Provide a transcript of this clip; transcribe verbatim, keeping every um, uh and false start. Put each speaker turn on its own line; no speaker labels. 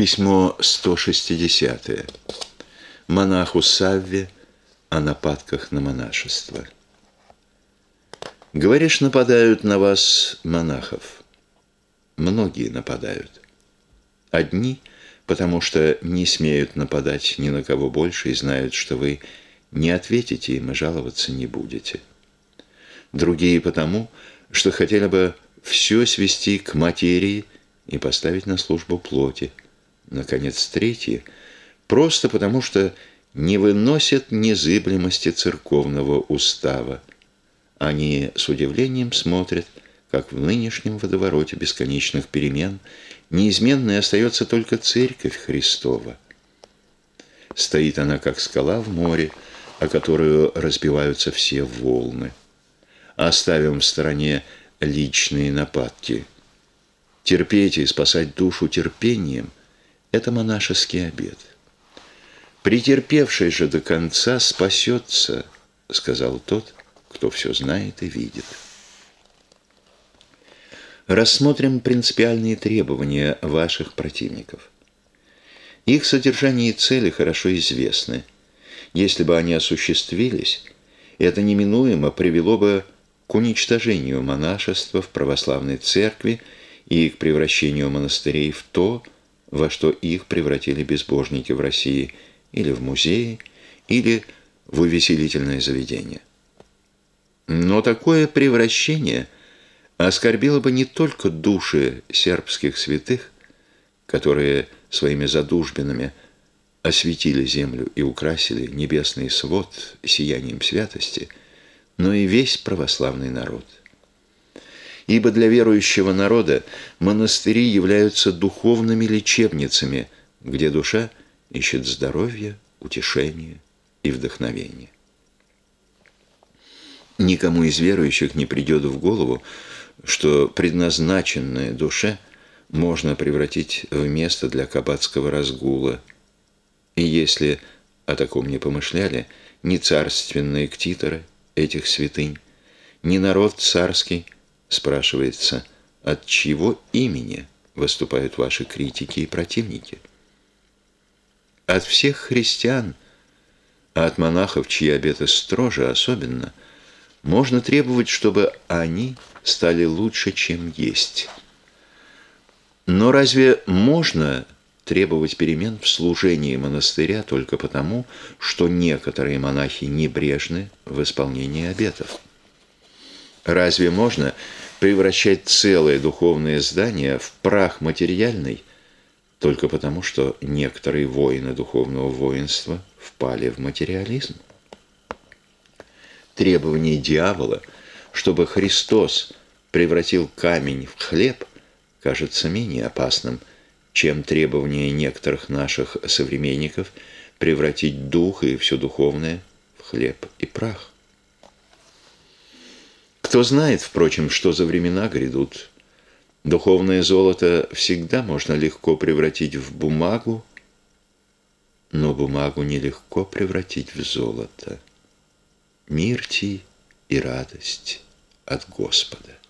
Письмо сто шестидесятое. Монаху Савве о нападках на монашество. Говоришь, нападают на вас монахов. Многие нападают. Одни, потому что не смеют нападать ни на кого больше и знают, что вы не ответите им и жаловаться не будете. Другие потому, что хотели бы все свести к материи и поставить на службу плоти. Наконец, третьи, просто потому что не выносят незыблемости церковного устава. Они с удивлением смотрят, как в нынешнем водовороте бесконечных перемен неизменной остается только Церковь Христова. Стоит она, как скала в море, о которую разбиваются все волны. Оставим в стороне личные нападки. Терпеть и спасать душу терпением – это монашеский обет. «Претерпевший же до конца спасется», – сказал тот, кто все знает и видит. Рассмотрим принципиальные требования ваших противников. Их содержание и цели хорошо известны. Если бы они осуществились, это неминуемо привело бы к уничтожению монашества в православной церкви и к превращению монастырей в то, во что их превратили безбожники в России, или в музеи, или в увеселительное заведение. Но такое превращение оскорбило бы не только души сербских святых, которые своими задушбинами осветили землю и украсили небесный свод сиянием святости, но и весь православный народ. Ибо для верующего народа монастыри являются духовными лечебницами, где душа ищет здоровья, утешения и вдохновения. Никому из верующих не придет в голову, что предназначенное душе можно превратить в место для кабацкого разгула. И если о таком не помышляли ни царственные ктиторы этих святынь, ни народ царский, спрашивается, от чьего имени выступают ваши критики и противники? От всех христиан, а от монахов, чьи обеты строже особенно, можно требовать, чтобы они стали лучше, чем есть. Но разве можно требовать перемен в служении монастыря только потому, что некоторые монахи небрежны в исполнении обетов? Разве можно превращать целое духовное здание в прах материальный только потому, что некоторые воины духовного воинства впали в материализм? Требование дьявола, чтобы Христос превратил камень в хлеб, кажется менее опасным, чем требование некоторых наших современников превратить дух и все духовное в хлеб и прах. Кто знает, впрочем, что за времена грядут. Духовное золото всегда можно легко превратить в бумагу, но бумагу нелегко превратить в золото. Мир ти и радость от Господа.